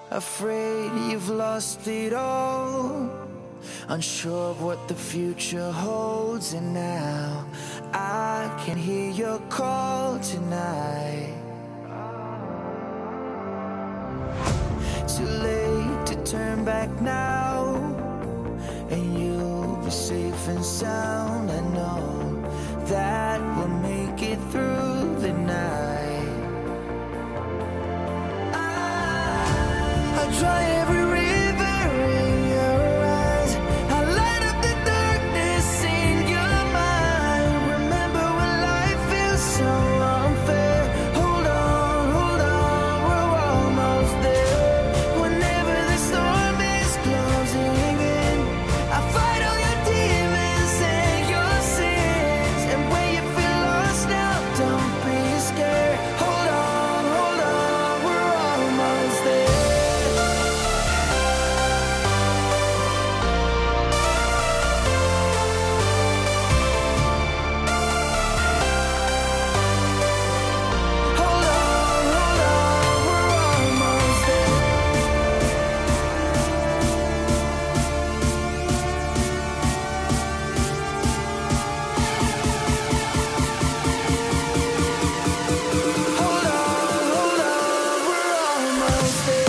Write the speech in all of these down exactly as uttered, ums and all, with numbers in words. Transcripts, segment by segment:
afraid you've lost it all, unsure of what the future holds. And now I can hear your call tonight. Too late to turn back now, and you'll be safe and sound. I know that we'll make it through the night. I, I'll dry every river in your eyes. I'll light up the darkness in your mind. Remember when life feels so unfair. Hold on, hold on, we're almost there. Whenever the storm is closing in, I fight all your demons and your sins. And when you feel lost now, don't be scared. Hold on, hold on, we're almost there. Hold on, hold on, we're almost there. Hold on, hold on, we're almost there.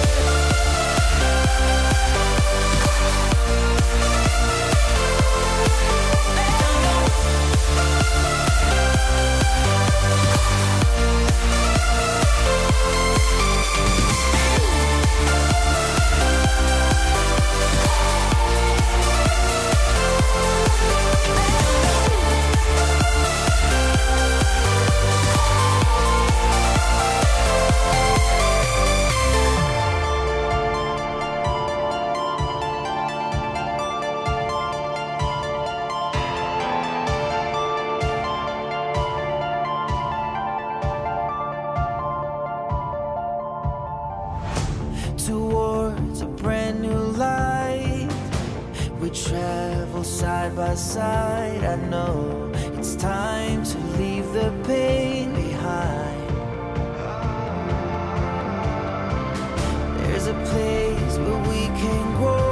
Towards a brand new light, we travel side by side. I know it's time to leave the pain behind. There's a place where we can grow.